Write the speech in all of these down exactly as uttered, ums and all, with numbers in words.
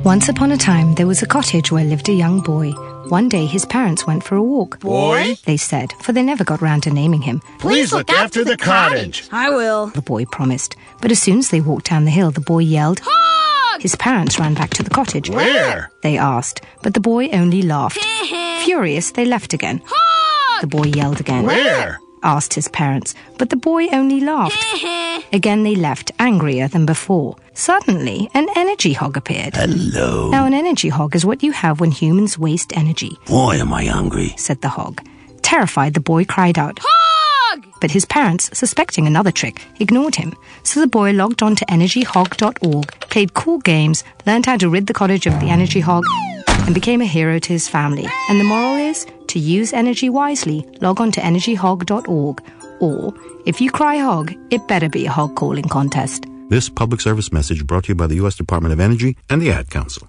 Once upon a time, there was a cottage where lived a young boy. One day, his parents went for a walk. Boy? They said, for they never got round to naming him. Please look after the cottage. I will. The boy promised. But as soon as they walked down the hill, the boy yelled, Hog! His parents ran back to the cottage. Where? They asked, but the boy only laughed. Furious, they left again. Hog! The boy yelled again. Where? Asked his parents, but the boy only laughed. Again they left, angrier than before. Suddenly, an energy hog appeared. Hello. Now, an energy hog is what you have when humans waste energy, Boy, am I hungry. said the hog. Terrified, the boy cried out. Hog! But his parents, suspecting another trick, ignored him. So the boy logged on to energy hog dot org, played cool games, learned how to rid the cottage of the energy hog, and became a hero to his family. And the moral is, to use energy wisely, log on to energy hog dot org. Or, if you cry hog, it better be a hog calling contest. This public service message brought to you by the U S Department of Energy and the Ad Council.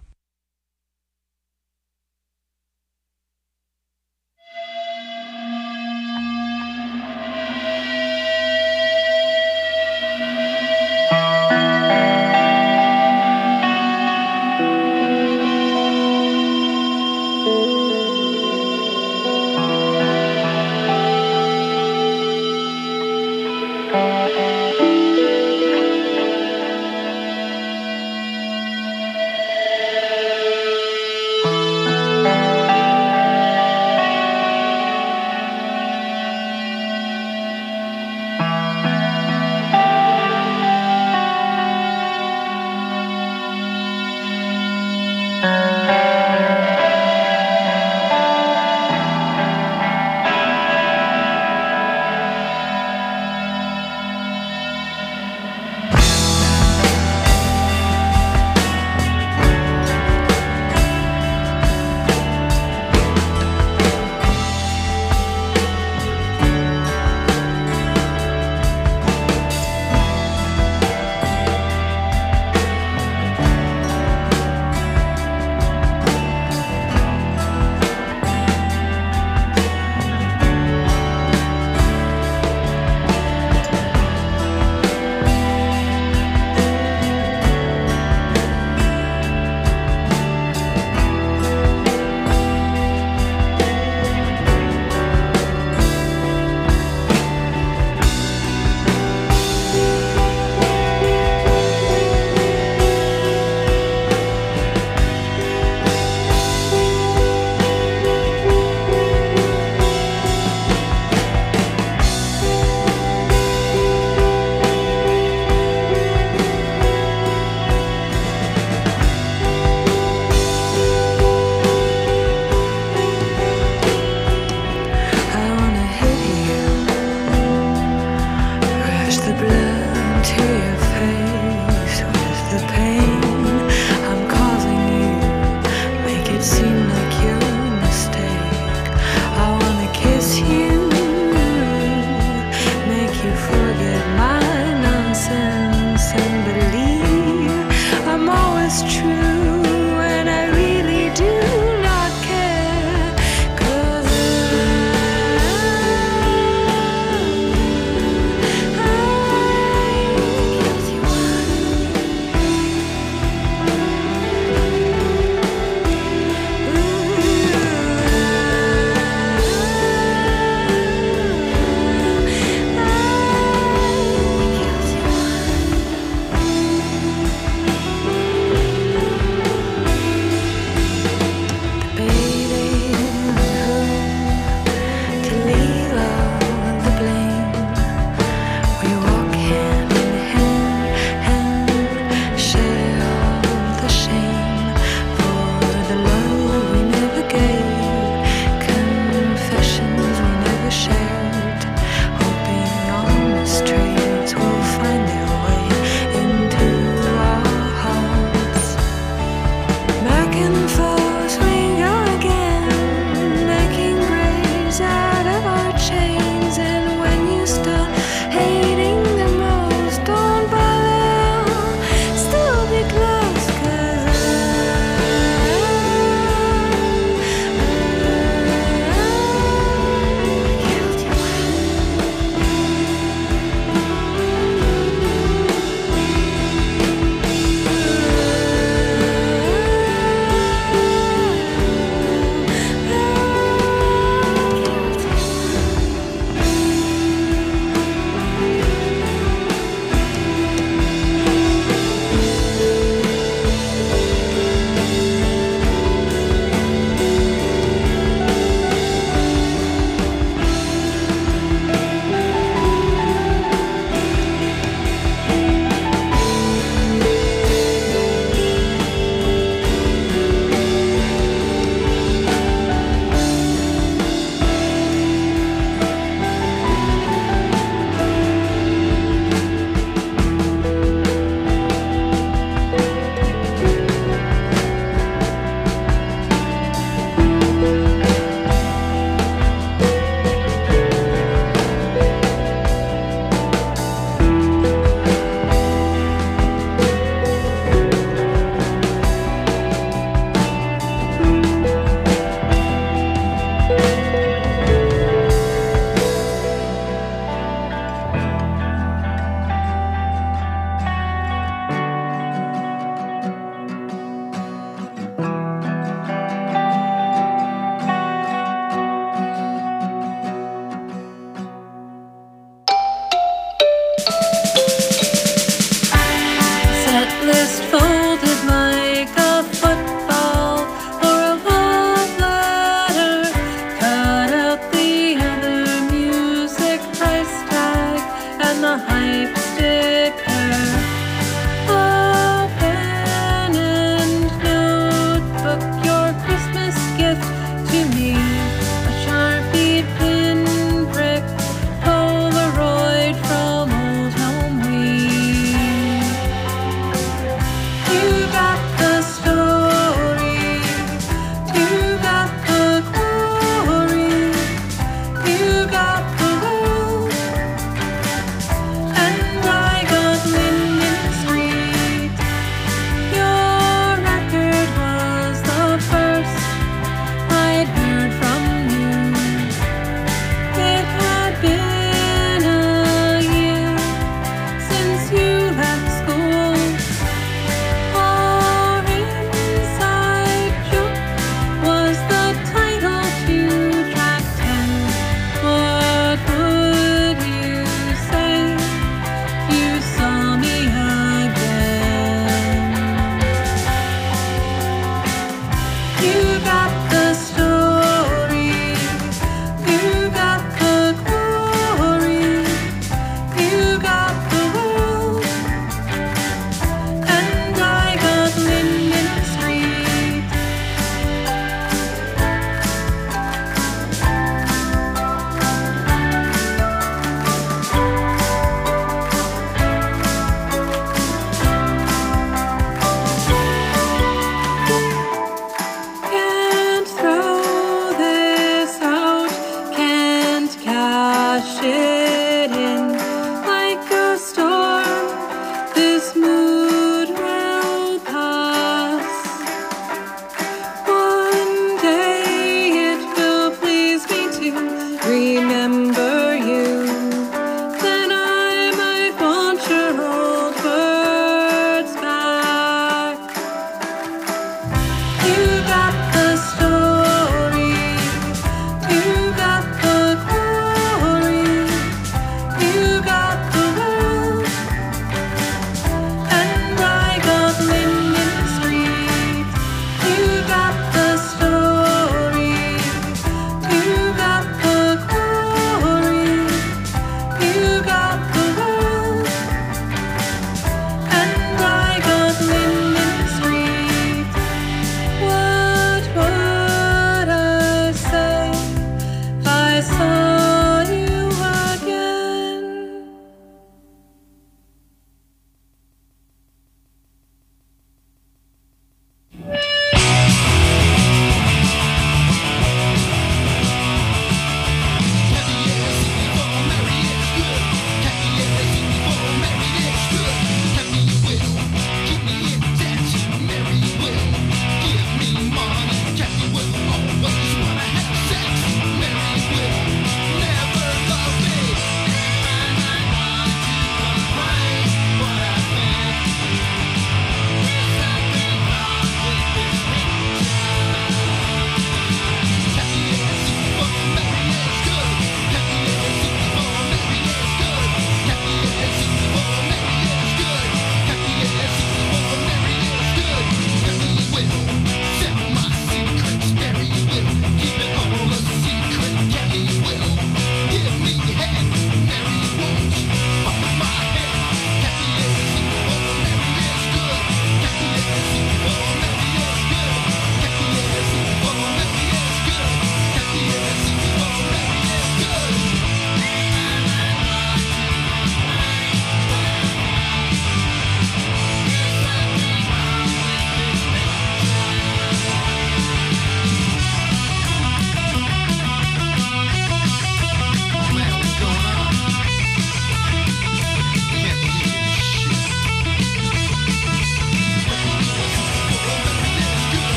hype sticker, a pen and notebook, your Christmas gift to me, a Sharpie pinprick, Polaroid from Old Home Week. You got the story, you got the glory, you got the world, and I got Linden Street. Your record was the first I'd heard from you. It had been a year since you left school. Our inside joke was the title to track ten. What would you say if you saw me again? You got the story, you got the glory, you got the world, and I got Linden Street. Can't throw this out, can't cash it in like a storm. This mood will pass. One day it will please me to remember you. Then I might want your old words back. You got the story, you got the glory,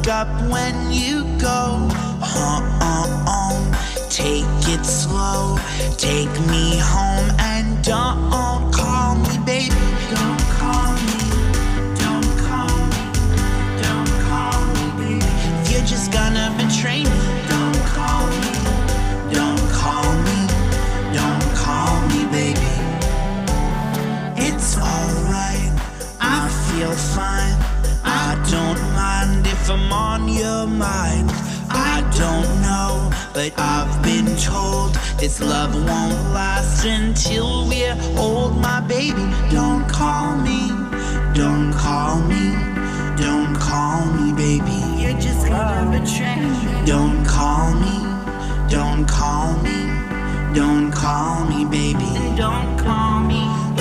wake up when you go. Uh, uh, uh. Take it slow, take me home, and don't call me, baby. Don't call me, don't call me, don't call me, baby. If you're just gonna betray me, don't call me, don't call me, don't call me, baby. It's alright, I feel fine. I don't mind if I'm on your mind. I don't know, but I've been told this love won't last until we're old, my baby. Don't call me, don't call me, don't call me, baby. You're just gonna betray me. Don't call me, don't call me, don't call me, baby. Don't call me.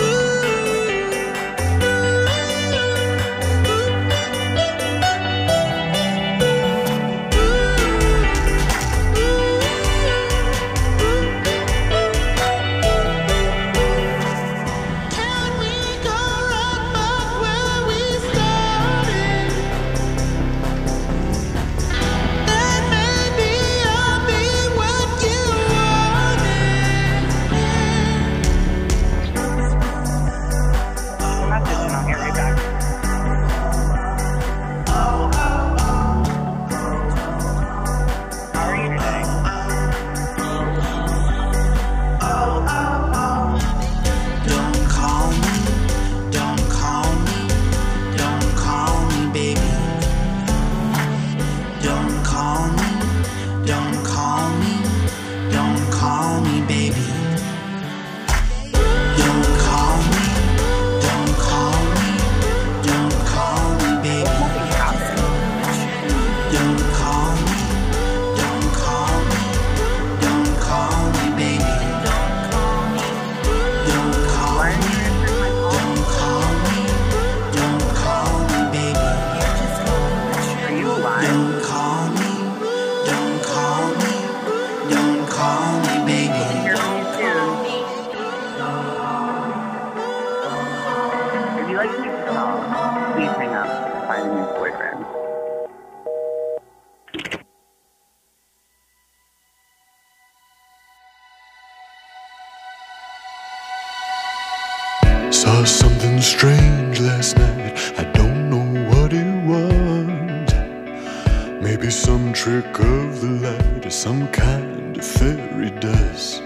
Saw something strange last night. I don't know what it was. Maybe some trick of the light or some kind of fairy dust.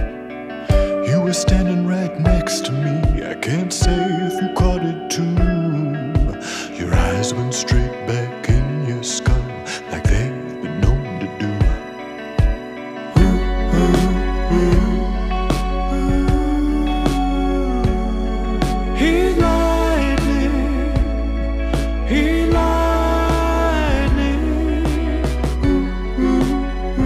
You were standing right next to me. I can't say if you caught it too. Your eyes went straight back in your skull like they've been known to do. Ooh, ooh, ooh. He's lightning, he's lightning. Ooh, ooh,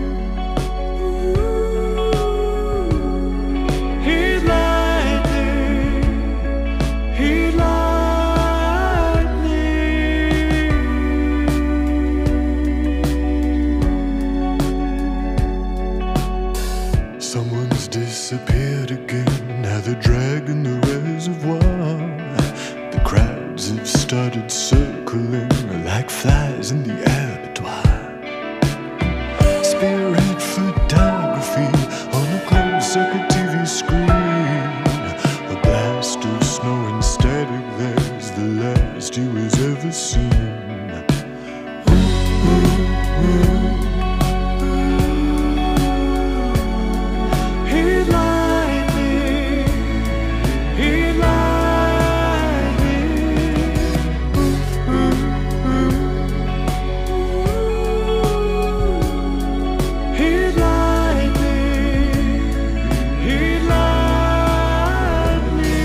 ooh. He's lightning, he's lightning. Someone's disappeared again. Now they're dragging the reservoir. The crowds have started circling like flies in the abattoir. Spirit photography on a closed-circuit T V screen. A blast of snow and static, there's the last you has ever seen. Ooh, ooh, ooh. He's lightning, he's lightning. Ooh, ooh, ooh. He's lightning, he's lightning.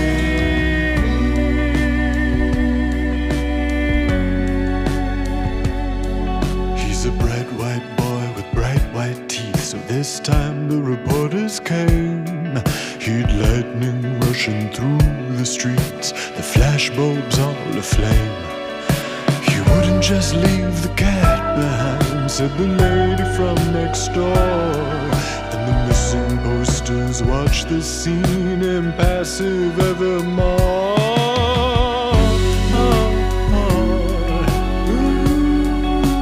He's a bright white boy with bright white teeth. So this time the reporters came. He'd lightning rushing through the streets, the flashbulbs all aflame. He wouldn't just leave the cat behind, said the lady from next door. And the missing posters watch the scene impassive evermore. Oh, oh, ooh.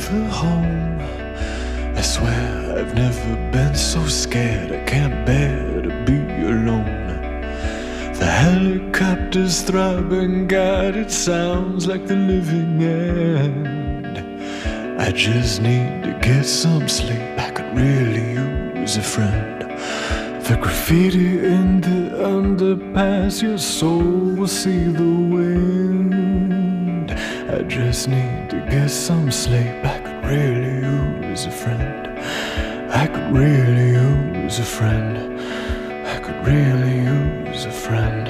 for home. I swear I've never been so scared. I can't bear to be alone. The helicopter's throbbing, God, it sounds like the living end. I just need to get some sleep. I could really use a friend. The graffiti in the underpass, your soul will see the wind. I just need to get some sleep. I could really use a friend. I could really use a friend. I could really use a friend.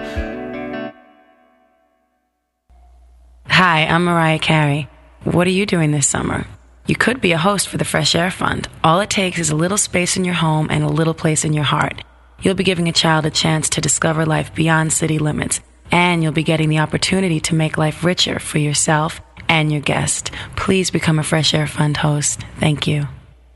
Hi, I'm Mariah Carey. What are you doing this summer? You could be a host for the Fresh Air Fund. All it takes is a little space in your home and a little place in your heart. You'll be giving a child a chance to discover life beyond city limits, and you'll be getting the opportunity to make life richer for yourself and your guest. Please become a Fresh Air Fund host. Thank you.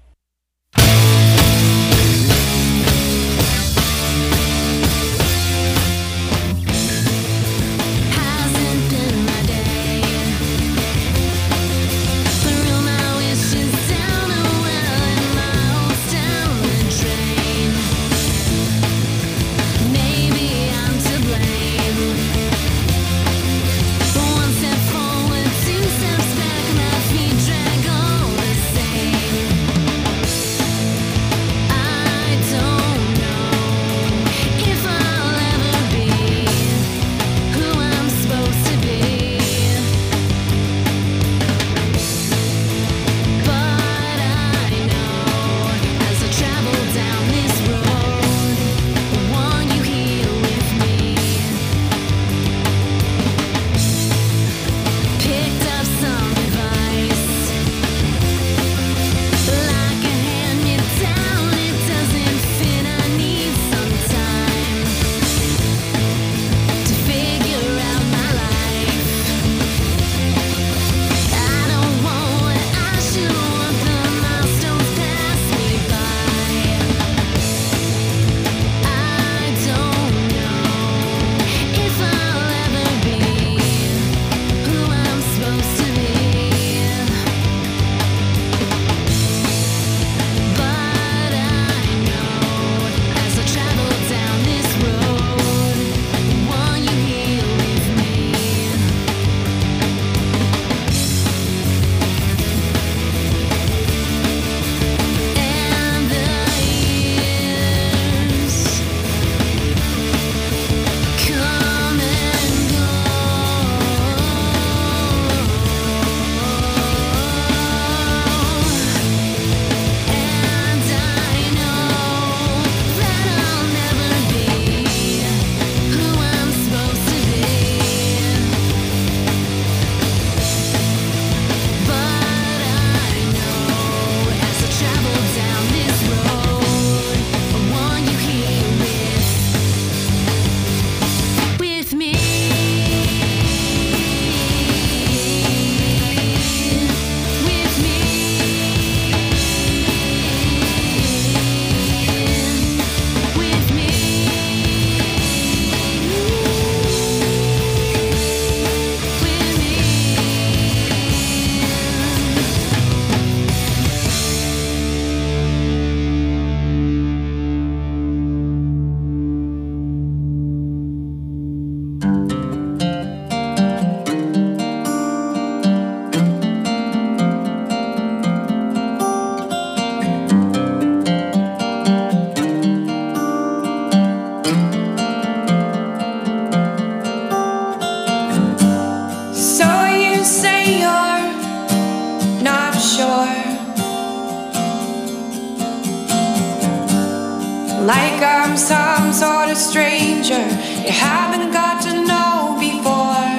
Like I'm some sort of stranger you haven't got to know before.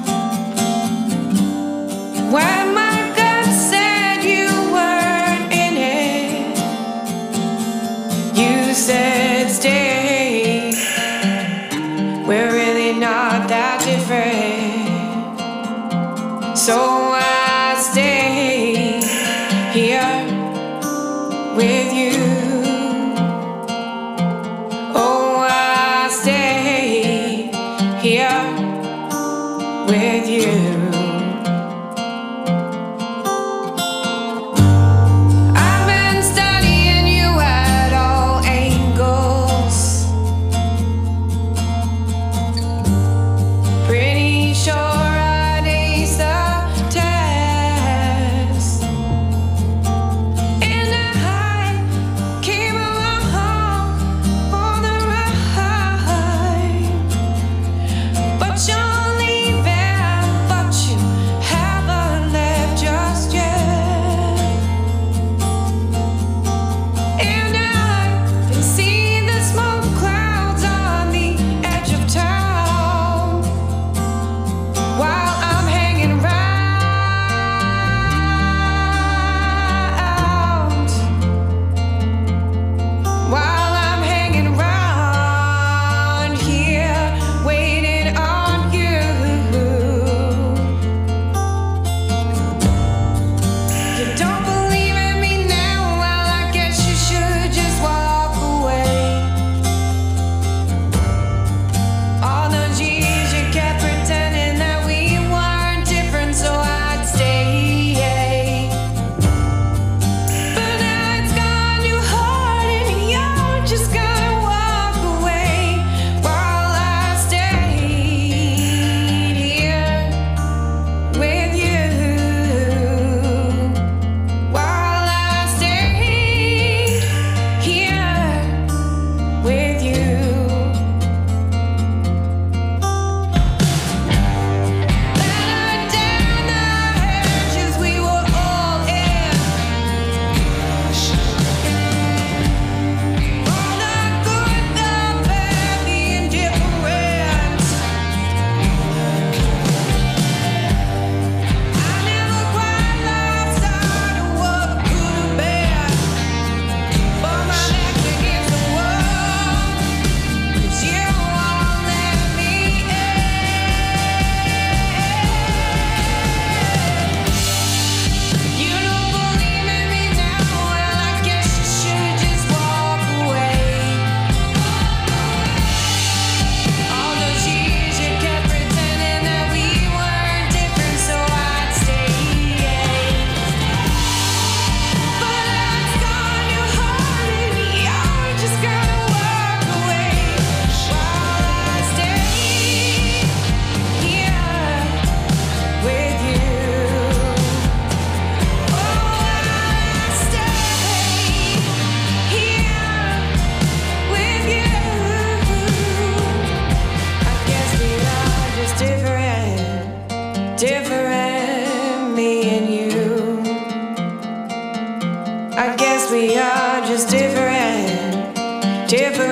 When my gut said you weren't in it, you said stay. We're really not that different, so I stay here with you. Here with you.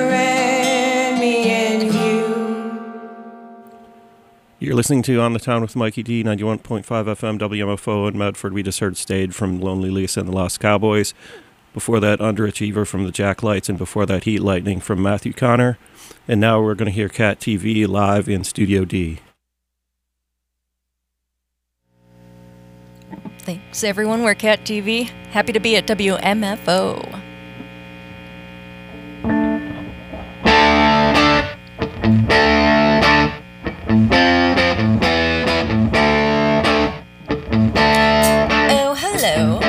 and me and you. You're listening to On the Town with Mikey D, ninety-one point five F M W M F O in Medford. We just heard Stayed from Lonely Lisa and the Lost Cowboys. Before that, Underachiever from the Jack Lights, and before that, Heat Lightning from Matthew Connor. And now we're going to hear Cat T V live in Studio D. Thanks, everyone. We're Cat T V. Happy to be at W M F O. Oh, hello.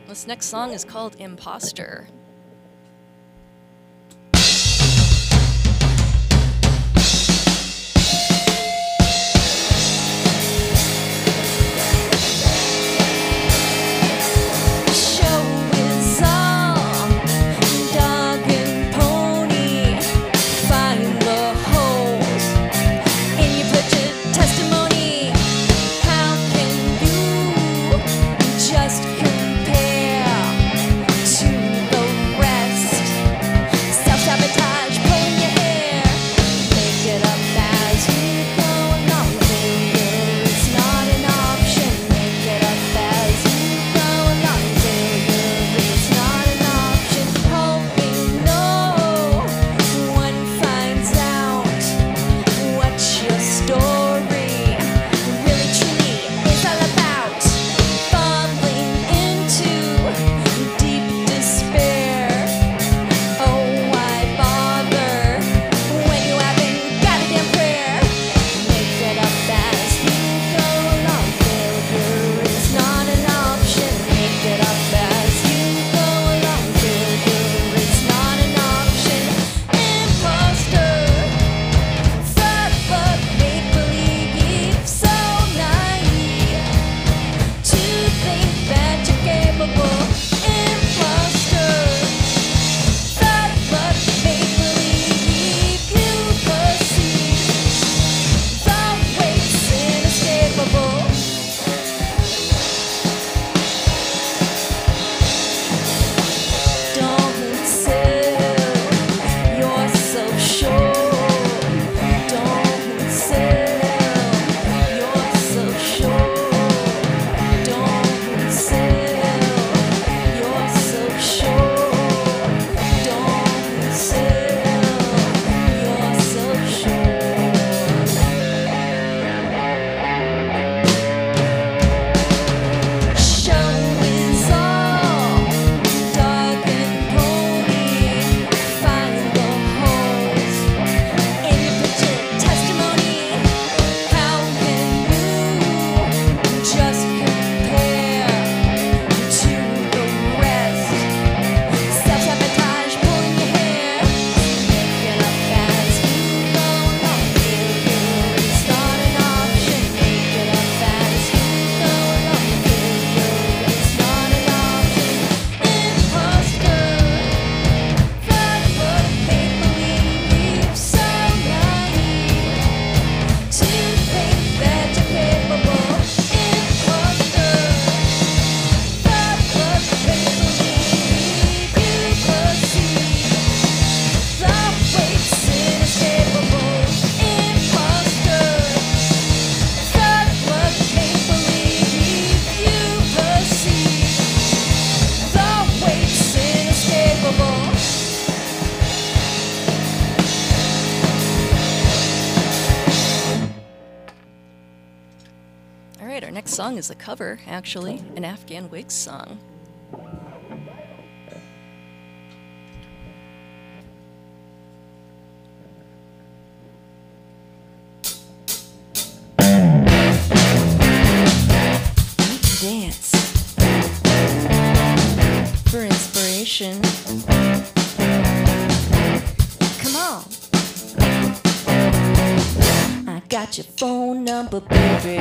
This next song is called Imposter. Song is a cover, actually, an Afghan Wigs song. Dance for inspiration. Come on. I got your phone number, baby.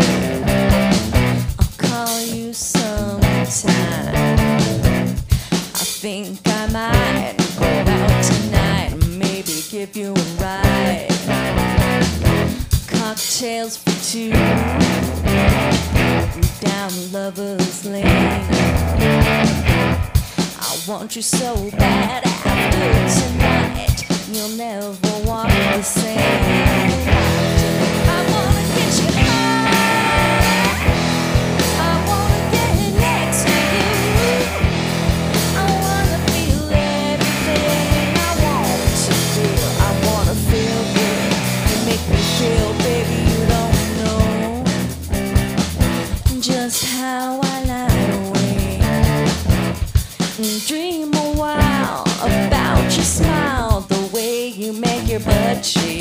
Call you sometime. I think I might go out tonight, maybe give you a ride. Cocktails for two down Lover's Lane. I want you so bad after tonight, you'll never walk the same. I wanna get you high. How I lie awake, dream a while about your smile, the way you make your butt shake.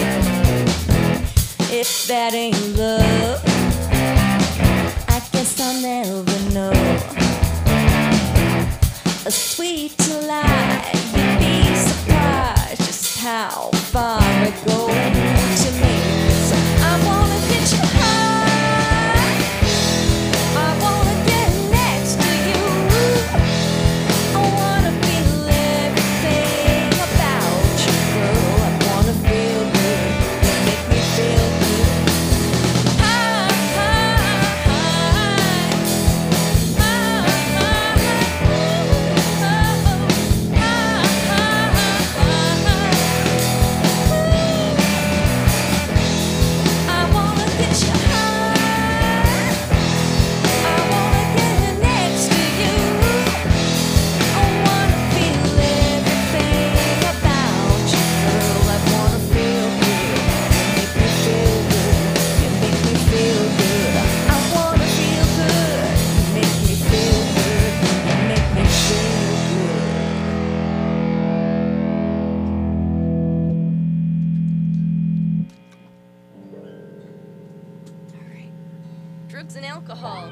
If that ain't love, I guess I'll never know. a sweet delight. You'd be surprised just how far it goes to me. So I wanna get you high. I wanna get next to you. I wanna feel everything about you, girl. I wanna feel good. You make me feel good. High, high, high. Drugs and alcohol.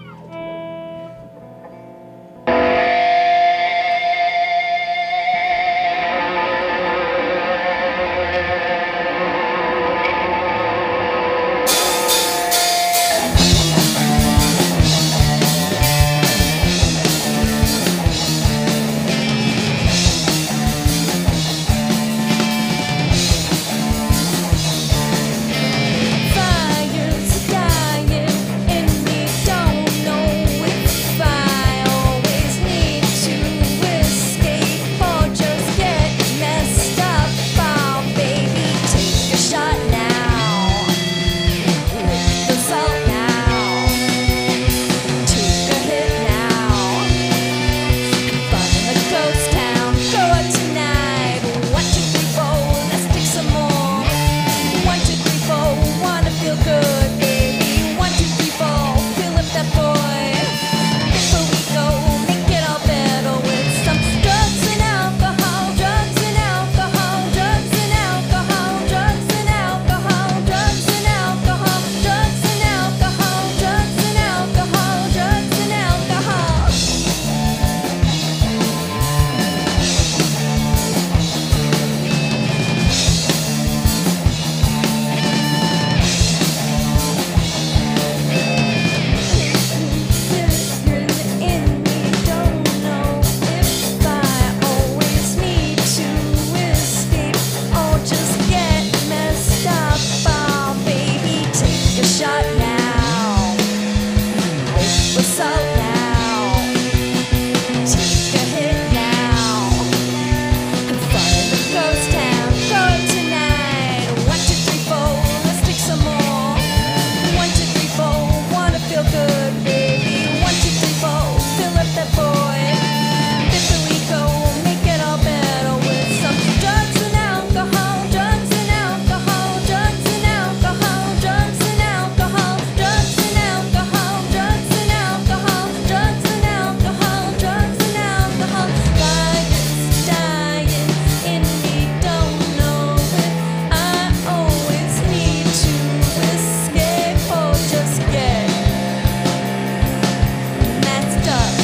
Fire's dying in me, don't know if I always need to escape or just get messed up. Oh, baby, take a shot now. Lick the salt now. Take a hit now. Fun in the ghost town. Go out tonight. One, two, three, four. Let's take some more. One, two, three, four. Wanna feel good, baby. One, two, three, four. Fill up that boy. Before we go, make it all better with some drugs and alcohol. Drugs and alcohol. Drugs and alcohol. Drugs and alcohol. Drugs and alcohol. Drugs and alcohol. Drugs and alcohol. Drugs and alcohol. In me, don't know if I always need to escape or just get messed up. Oh, baby, take a shot now. Lick the salt now. Take a hit now. Fun in the ghost town. Go tonight. One, two, three, four. Let's take some more. One, two, three, four. Wanna feel good, baby. One, two, three, four. Fill up that boy. Before we go, make it all better with some drugs and alcohol. Drugs and alcohol. Drugs and alcohol. Drugs and alcohol. Drugs and alcohol. Drugs and alcohol. Drugs and alcohol. Drugs and alcohol. Fire's dying in me, don't know if I always need to escape or just get messed up.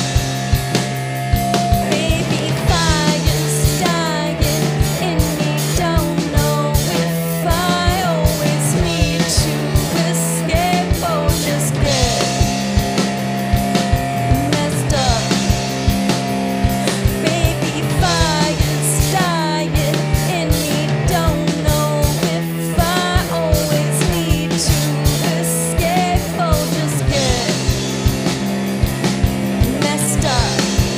Baby, fire's dying in me, don't know if I always need to escape or just get messed up. Baby, fire's dying in me, don't know if I always need to escape or just get messed up.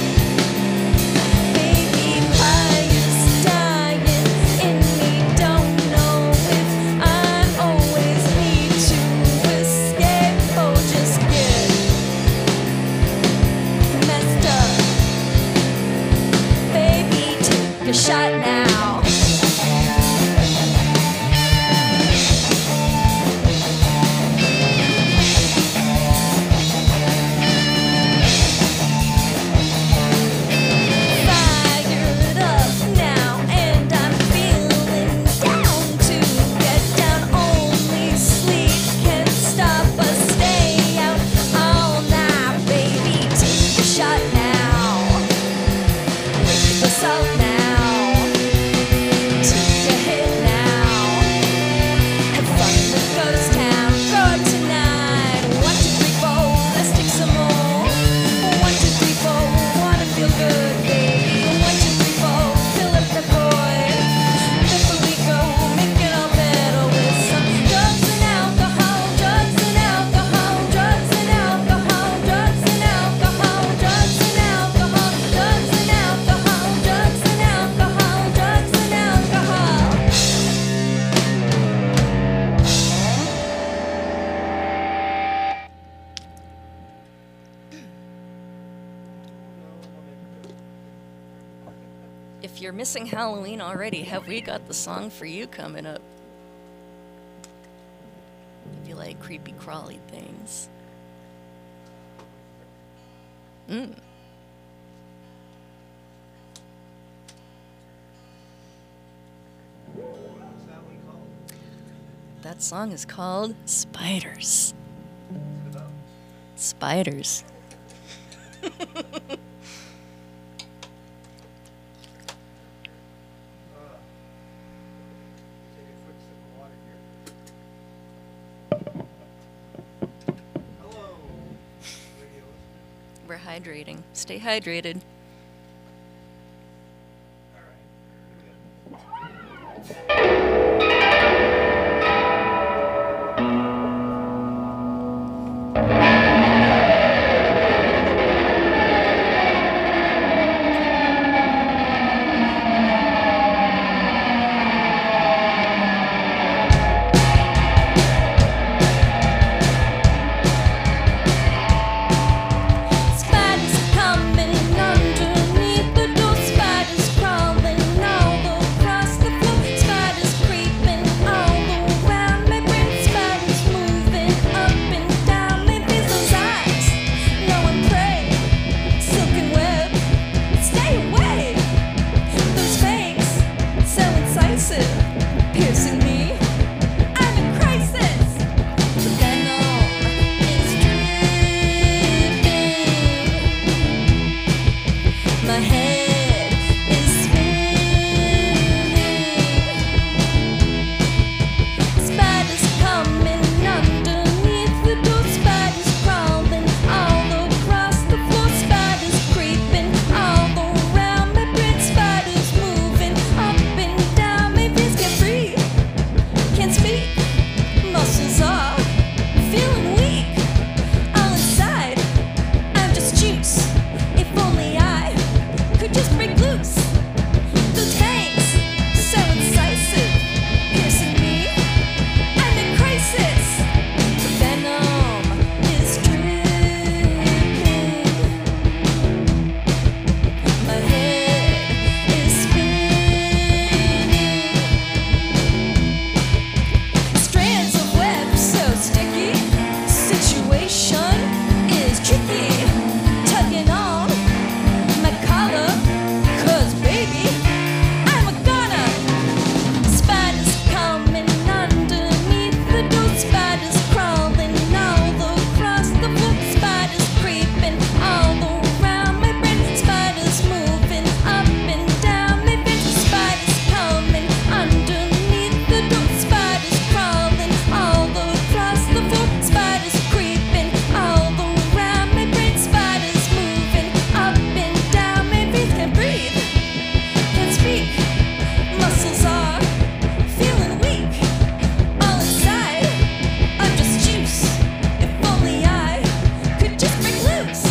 Baby, fire's dying in me, don't know if I always need to escape or just get messed up. Baby, take a shot now. Fired up now, and I'm feeling down to get down. Only sleep can stop us. Stay out all night, baby. Take a shot now. If you're missing Halloween already, have we got the song for you coming up? If you like creepy crawly things. Mm. That song is called Spiders. Spiders. We're hydrating. Stay hydrated. Spiders coming underneath the door. Spiders crawling all across the floor. Spiders creeping all around me. Brain spiders moving up and down me. These those eyes, no one prey. Silken web, stay away. Those fangs, so incisive, piercing me. I'm in crisis. The venom is dripping. My head is spinning. Spiders coming underneath the door. Spiders crawling all across the floor. Spiders creeping all around my brain. Spiders moving up and down. My veins can't breathe, can't speak. Muscles are feeling weak. All inside, I'm just juice. If only I could just break loose. Those fangs, so incisive, piercing me. I'm in crisis. The venom is dripping. My head is spinning. Strands of web so sticky. Situation is tricky. Tugging on my collar, 'cause baby, I'm a goner. Spiders coming underneath the door. Spiders crawling all across the floor. Spiders creeping all around my brain. Spiders moving up and down my veins. Spiders coming underneath the door. Spiders crawling all across the floor. Spiders creeping all around my brain. Spiders moving up and down my veins. Can't breathe, can't speak. Muscles are feeling weak. All inside, I'm just juice. If only I could just break loose.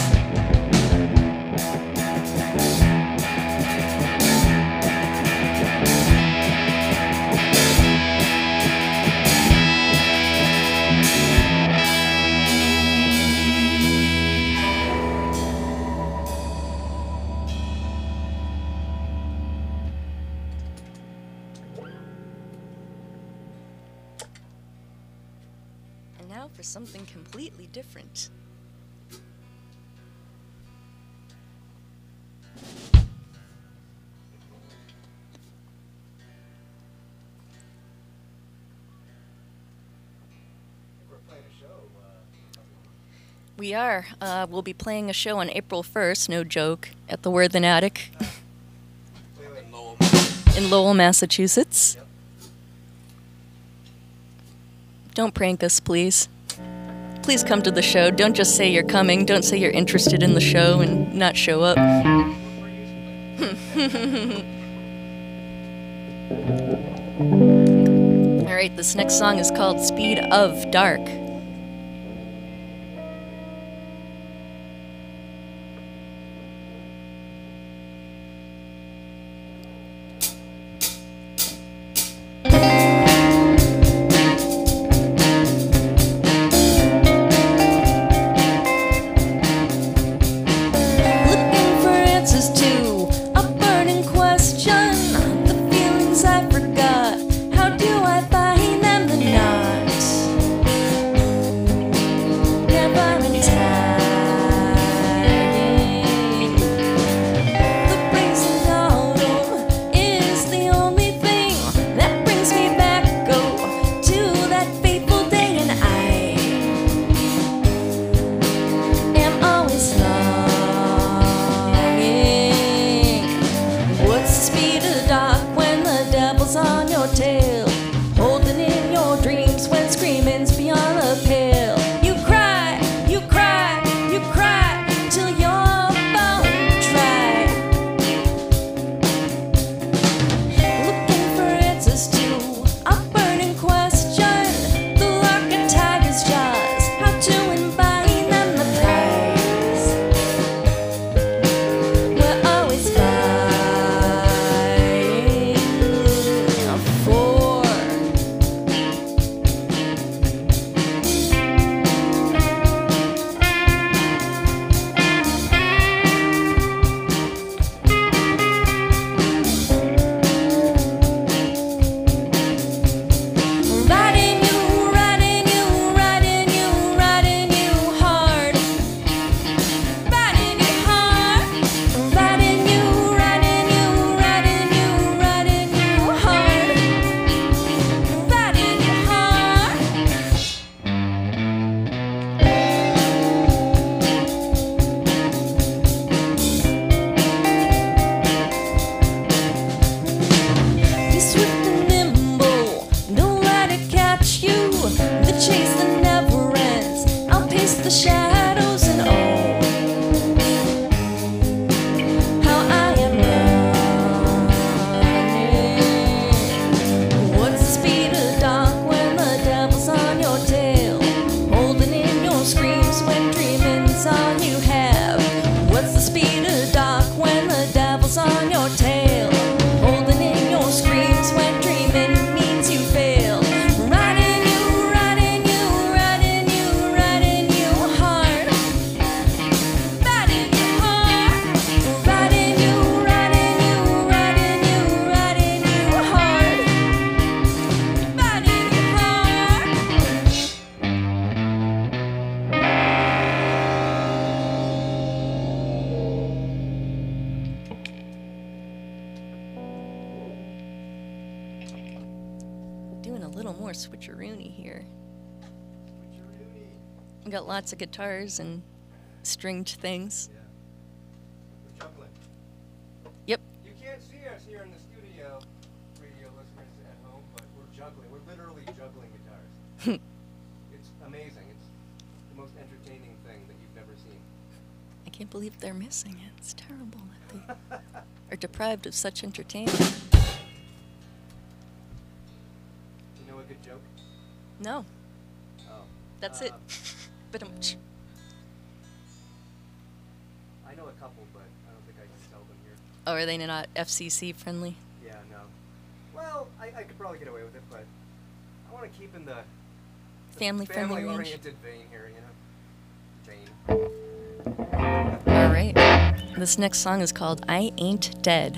And now for something completely different. We are. Uh, we'll be playing a show on April first, no joke, at the Worthen Attic in Lowell, Massachusetts. Don't prank us, please. Please come to the show. Don't just say you're coming. Don't say you're interested in the show and not show up. All right, this next song is called Speed of Dark. Looking for answers to a burning question. more switcheroony here. We got lots of guitars and stringed things. We're juggling. Yep. You can't see us here in the studio, radio listeners at home, but we're juggling. We're literally juggling guitars. It's amazing. It's the most entertaining thing that you've never seen. I can't believe they're missing it. It's terrible that they are deprived of such entertainment. You know a good joke? No. Oh. That's uh, it. But um, I know a couple, but I don't think I can tell them here. oh, are they not F C C friendly? Yeah, no. Well, I, I could probably get away with it, but I want to keep in the, the Family-friendly range. family-oriented vein here, you know? Vein. All right. This next song is called I Ain't Dead.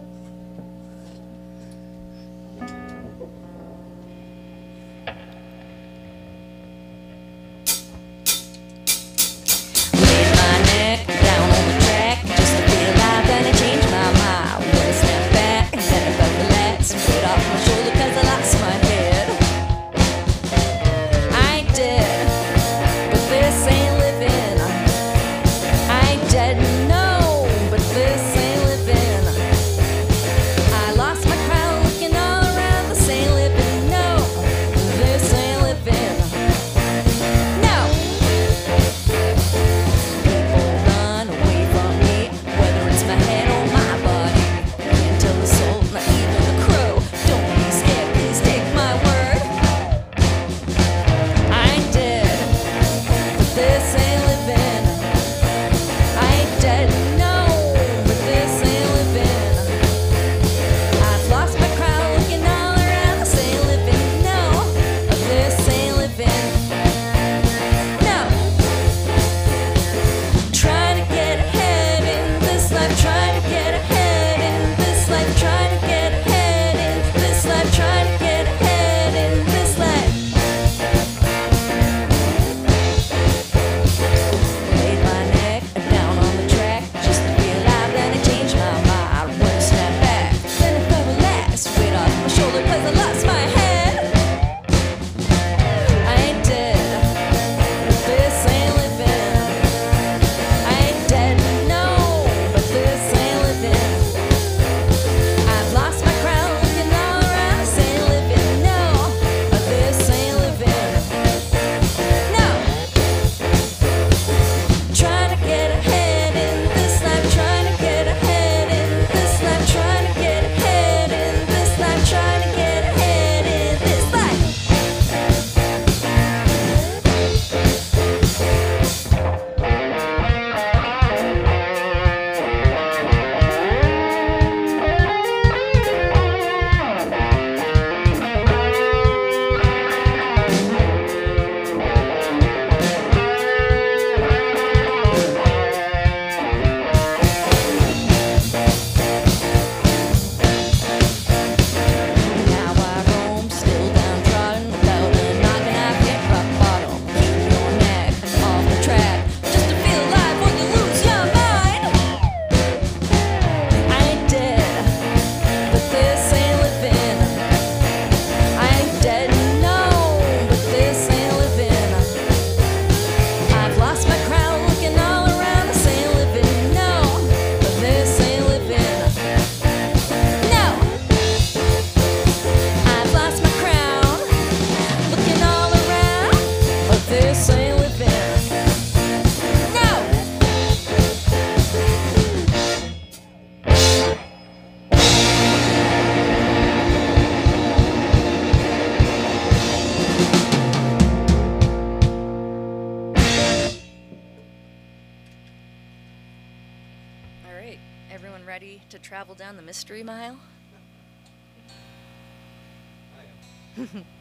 Ready to travel down the mystery mile? I am.